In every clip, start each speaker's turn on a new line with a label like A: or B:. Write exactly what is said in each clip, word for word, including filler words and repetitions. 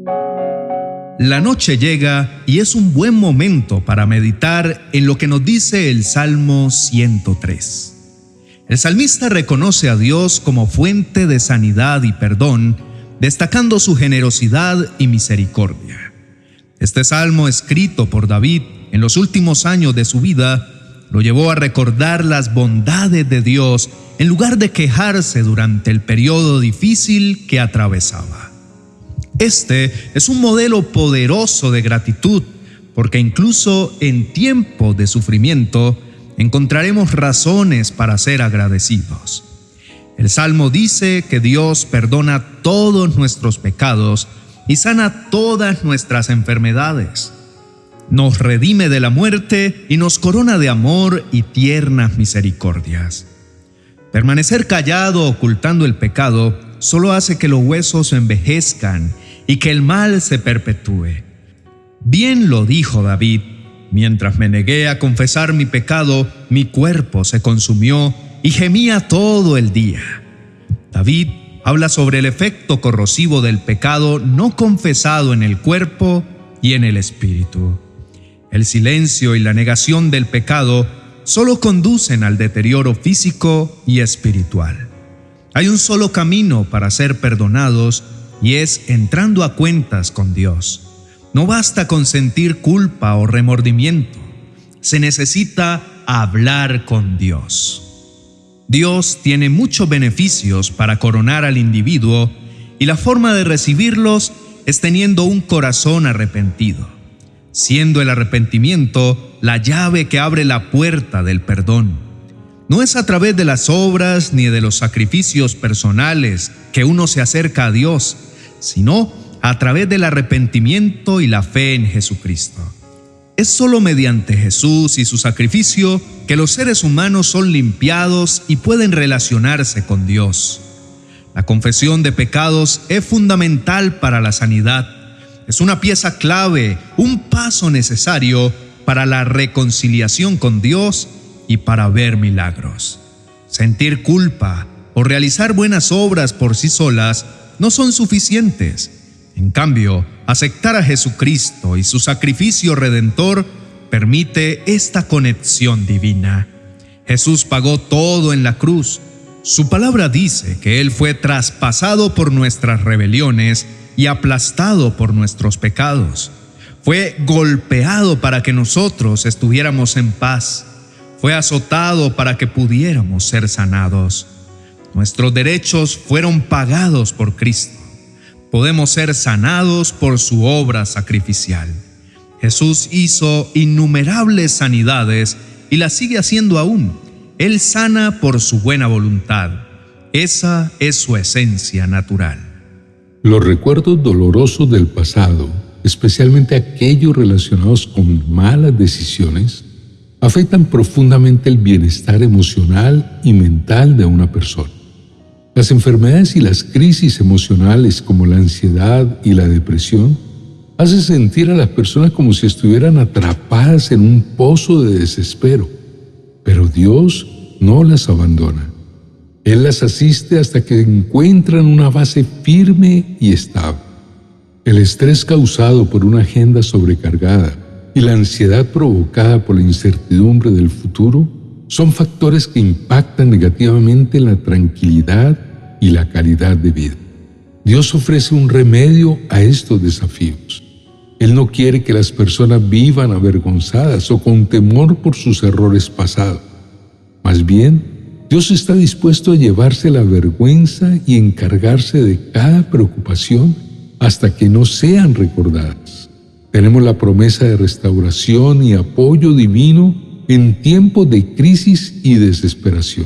A: La noche llega y es un buen momento para meditar en lo que nos dice el Salmo ciento tres. El salmista reconoce a Dios como fuente de sanidad y perdón, destacando su generosidad y misericordia. Este salmo, escrito por David en los últimos años de su vida, lo llevó a recordar las bondades de Dios en lugar de quejarse durante el periodo difícil que atravesaba. Este es un modelo poderoso de gratitud, porque incluso en tiempos de sufrimiento encontraremos razones para ser agradecidos. El Salmo dice que Dios perdona todos nuestros pecados y sana todas nuestras enfermedades. Nos redime de la muerte y nos corona de amor y tiernas misericordias. Permanecer callado ocultando el pecado solo hace que los huesos envejezcan y que el mal se perpetúe. Bien lo dijo David: mientras me negué a confesar mi pecado, mi cuerpo se consumió y gemía todo el día. David habla sobre el efecto corrosivo del pecado no confesado en el cuerpo y en el espíritu. El silencio y la negación del pecado solo conducen al deterioro físico y espiritual. Hay un solo camino para ser perdonados, y es entrando a cuentas con Dios. No basta con sentir culpa o remordimiento. Se necesita hablar con Dios. Dios tiene muchos beneficios para coronar al individuo, y la forma de recibirlos es teniendo un corazón arrepentido, siendo el arrepentimiento la llave que abre la puerta del perdón. No es a través de las obras ni de los sacrificios personales que uno se acerca a Dios, sino a través del arrepentimiento y la fe en Jesucristo. Es solo mediante Jesús y su sacrificio que los seres humanos son limpiados y pueden relacionarse con Dios. La confesión de pecados es fundamental para la sanidad. Es una pieza clave, un paso necesario para la reconciliación con Dios y para ver milagros. Sentir culpa o realizar buenas obras por sí solas no son suficientes. En cambio, aceptar a Jesucristo y su sacrificio redentor permite esta conexión divina. Jesús pagó todo en la cruz. Su palabra dice que Él fue traspasado por nuestras rebeliones y aplastado por nuestros pecados. Fue golpeado para que nosotros estuviéramos en paz. Fue azotado para que pudiéramos ser sanados. Nuestros derechos fueron pagados por Cristo. Podemos ser sanados por su obra sacrificial. Jesús hizo innumerables sanidades y las sigue haciendo aún. Él sana por su buena voluntad. Esa es su esencia natural.
B: Los recuerdos dolorosos del pasado, especialmente aquellos relacionados con malas decisiones, afectan profundamente el bienestar emocional y mental de una persona. Las enfermedades y las crisis emocionales como la ansiedad y la depresión hacen sentir a las personas como si estuvieran atrapadas en un pozo de desespero, pero Dios no las abandona. Él las asiste hasta que encuentran una base firme y estable. El estrés causado por una agenda sobrecargada y la ansiedad provocada por la incertidumbre del futuro son factores que impactan negativamente en la tranquilidad y la calidad de vida. Dios ofrece un remedio a estos desafíos. Él no quiere que las personas vivan avergonzadas o con temor por sus errores pasados. Más bien, Dios está dispuesto a llevarse la vergüenza y encargarse de cada preocupación hasta que no sean recordadas. Tenemos la promesa de restauración y apoyo divino en tiempos de crisis y desesperación.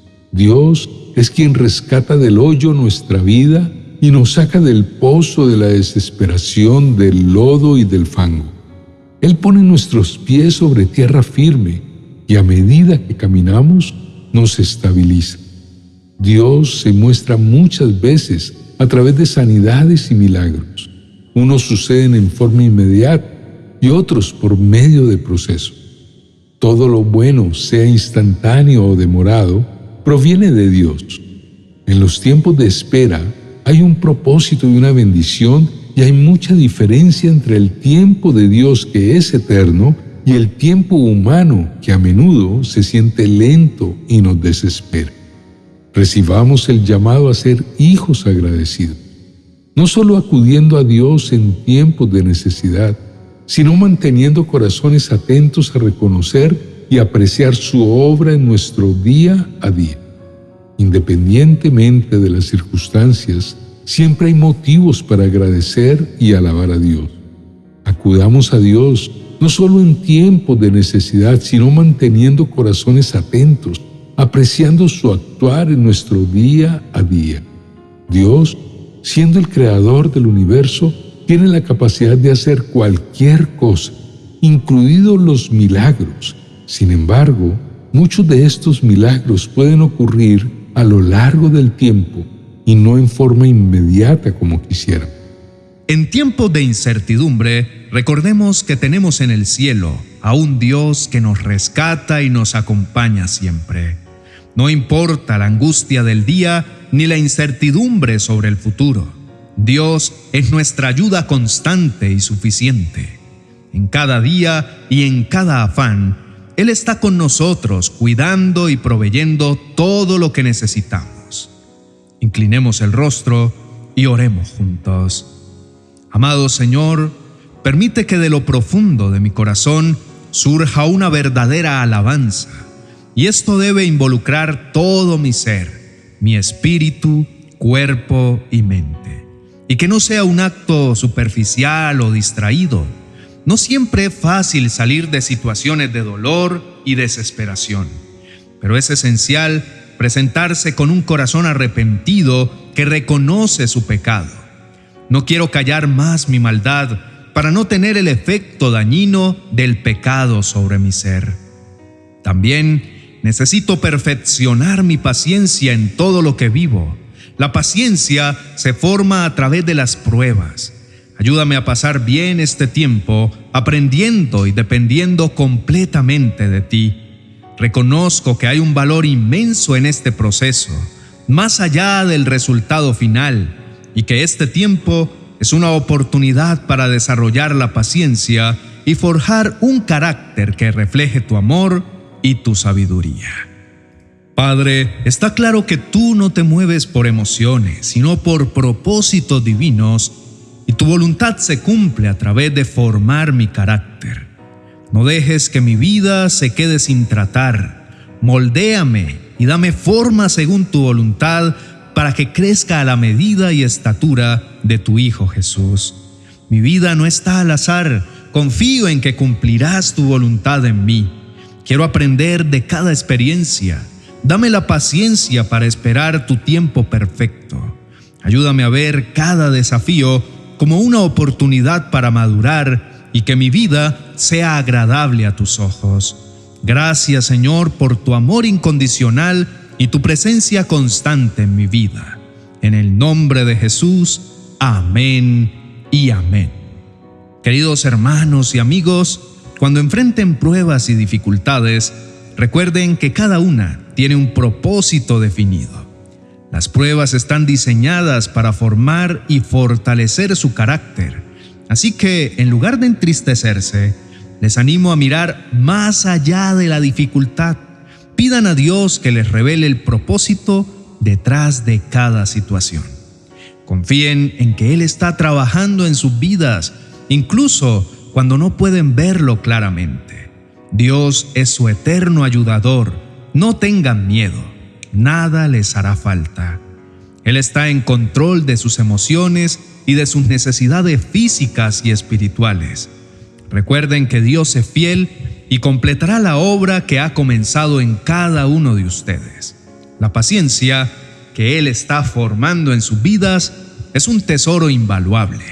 B: Dios es quien rescata del hoyo nuestra vida y nos saca del pozo de la desesperación, del lodo y del fango. Él pone nuestros pies sobre tierra firme y a medida que caminamos, nos estabiliza. Dios se muestra muchas veces a través de sanidades y milagros. Unos suceden en forma inmediata y otros por medio del proceso. Todo lo bueno, sea instantáneo o demorado, proviene de Dios. En los tiempos de espera hay un propósito y una bendición y hay mucha diferencia entre el tiempo de Dios, que es eterno, y el tiempo humano, que a menudo se siente lento y nos desespera. Recibamos el llamado a ser hijos agradecidos, no solo acudiendo a Dios en tiempos de necesidad, sino manteniendo corazones atentos a reconocer y apreciar su obra en nuestro día a día. Independientemente de las circunstancias, siempre hay motivos para agradecer y alabar a Dios. Acudamos a Dios no solo en tiempos de necesidad, sino manteniendo corazones atentos, apreciando su actuar en nuestro día a día. Dios, siendo el creador del universo, tiene la capacidad de hacer cualquier cosa, incluidos los milagros. Sin embargo, muchos de estos milagros pueden ocurrir a lo largo del tiempo y no en forma inmediata como quisiéramos.
A: En tiempos de incertidumbre, recordemos que tenemos en el cielo a un Dios que nos rescata y nos acompaña siempre. No importa la angustia del día ni la incertidumbre sobre el futuro. Dios es nuestra ayuda constante y suficiente. En cada día y en cada afán, Él está con nosotros, cuidando y proveyendo todo lo que necesitamos. Inclinemos el rostro y oremos juntos. Amado Señor, permite que de lo profundo de mi corazón surja una verdadera alabanza, y esto debe involucrar todo mi ser, mi espíritu, cuerpo y mente, y que no sea un acto superficial o distraído. No siempre es fácil salir de situaciones de dolor y desesperación, pero es esencial presentarse con un corazón arrepentido que reconoce su pecado. No quiero callar más mi maldad para no tener el efecto dañino del pecado sobre mi ser. También necesito perfeccionar mi paciencia en todo lo que vivo. La paciencia se forma a través de las pruebas. Ayúdame a pasar bien este tiempo, aprendiendo y dependiendo completamente de ti. Reconozco que hay un valor inmenso en este proceso, más allá del resultado final, y que este tiempo es una oportunidad para desarrollar la paciencia y forjar un carácter que refleje tu amor y tu sabiduría. Padre, está claro que tú no te mueves por emociones, sino por propósitos divinos, y tu voluntad se cumple a través de formar mi carácter. No dejes que mi vida se quede sin tratar. Moldéame y dame forma según tu voluntad, para que crezca a la medida y estatura de tu Hijo Jesús. Mi vida no está al azar, confío en que cumplirás tu voluntad en mí. Quiero aprender de cada experiencia. Dame la paciencia para esperar tu tiempo perfecto. Ayúdame a ver cada desafío como una oportunidad para madurar y que mi vida sea agradable a tus ojos. Gracias, Señor, por tu amor incondicional y tu presencia constante en mi vida. En el nombre de Jesús, amén y amén. Queridos hermanos y amigos, cuando enfrenten pruebas y dificultades, recuerden que cada una tiene un propósito definido. Las pruebas están diseñadas para formar y fortalecer su carácter. Así que, en lugar de entristecerse, les animo a mirar más allá de la dificultad. Pidan a Dios que les revele el propósito detrás de cada situación. Confíen en que Él está trabajando en sus vidas, incluso cuando no pueden verlo claramente. Dios es su eterno ayudador. No tengan miedo, nada les hará falta. Él está en control de sus emociones y de sus necesidades físicas y espirituales. Recuerden que Dios es fiel y completará la obra que ha comenzado en cada uno de ustedes. La paciencia que Él está formando en sus vidas es un tesoro invaluable.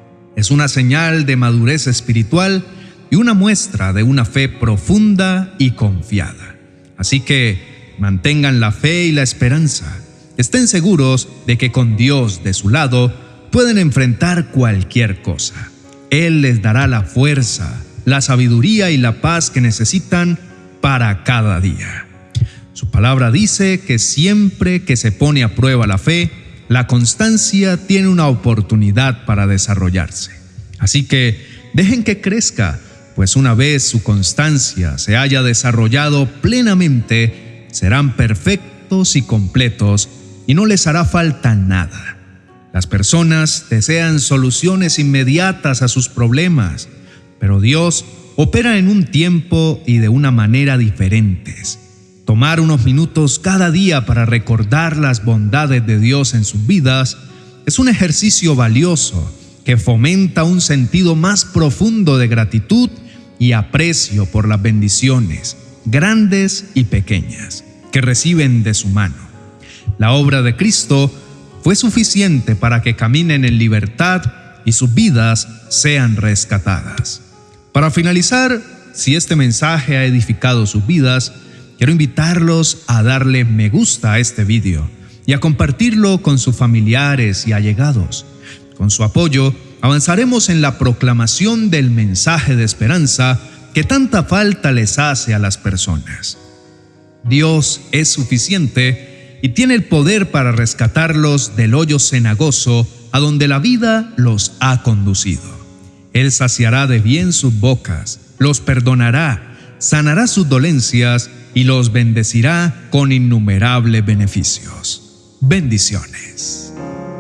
A: Es una señal de madurez espiritual y una muestra de una fe profunda y confiada. Así que mantengan la fe y la esperanza. Estén seguros de que con Dios de su lado pueden enfrentar cualquier cosa. Él les dará la fuerza, la sabiduría y la paz que necesitan para cada día. Su palabra dice que siempre que se pone a prueba la fe, la constancia tiene una oportunidad para desarrollarse. Así que dejen que crezca, pues una vez su constancia se haya desarrollado plenamente, serán perfectos y completos y no les hará falta nada. Las personas desean soluciones inmediatas a sus problemas, pero Dios opera en un tiempo y de una manera diferentes. Tomar unos minutos cada día para recordar las bondades de Dios en sus vidas es un ejercicio valioso que fomenta un sentido más profundo de gratitud y aprecio por las bendiciones, grandes y pequeñas, que reciben de su mano. La obra de Cristo fue suficiente para que caminen en libertad y sus vidas sean rescatadas. Para finalizar, si este mensaje ha edificado sus vidas, quiero invitarlos a darle me gusta a este video y a compartirlo con sus familiares y allegados. Con su apoyo, avanzaremos en la proclamación del mensaje de esperanza que tanta falta les hace a las personas. Dios es suficiente y tiene el poder para rescatarlos del hoyo cenagoso a donde la vida los ha conducido. Él saciará de bien sus bocas, los perdonará, sanará sus dolencias y los bendecirá con innumerables beneficios. Bendiciones.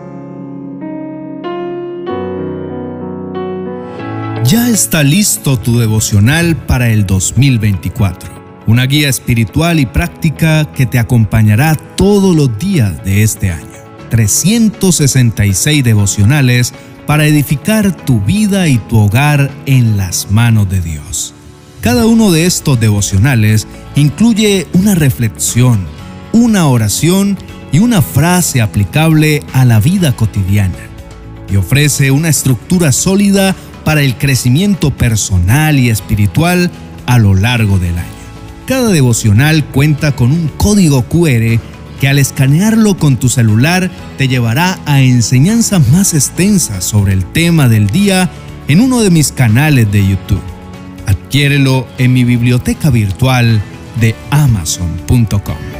A: Ya está listo tu devocional para el dos mil veinticuatro. Una guía espiritual y práctica que te acompañará todos los días de este año. trescientos sesenta y seis devocionales para edificar tu vida y tu hogar en las manos de Dios. Cada uno de estos devocionales incluye una reflexión, una oración y una frase aplicable a la vida cotidiana, y ofrece una estructura sólida para el crecimiento personal y espiritual a lo largo del año. Cada devocional cuenta con un código cu erre que al escanearlo con tu celular te llevará a enseñanzas más extensas sobre el tema del día en uno de mis canales de YouTube. Adquiérelo en mi biblioteca virtual de amazon punto com.